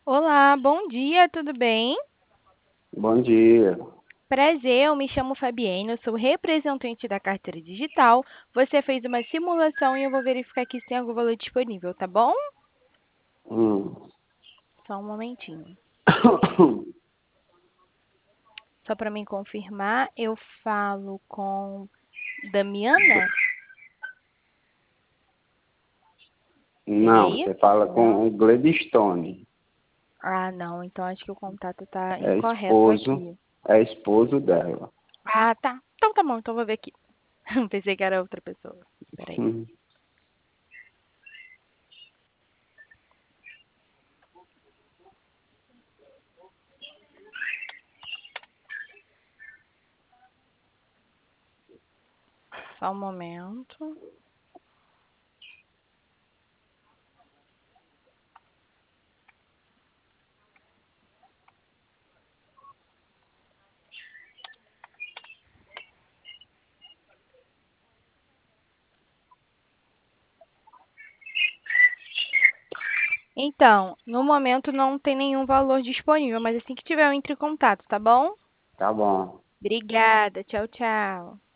Olá, bom dia, tudo bem? Bom dia. Prazer, eu me chamo Fabienne, eu sou representante da carteira digital. Você fez uma simulação e eu vou verificar aqui se tem algum valor disponível, tá bom? Hum. Só um momentinho. Só para me confirmar, eu falo com Damiana? Seria Não, você isso? fala Não? com o Gladstone. Ah, não, então acho que o contato está É incorreto esposo, aqui. é esposo dela. Ah, tá. Então tá bom, então vou ver aqui. Pensei que era outra pessoa. Peraí. Hum. Só um momento. Então, no momento não tem nenhum valor disponível, mas assim que tiver eu entro em contato, tá bom? Tá bom. Obrigada, tchau, tchau.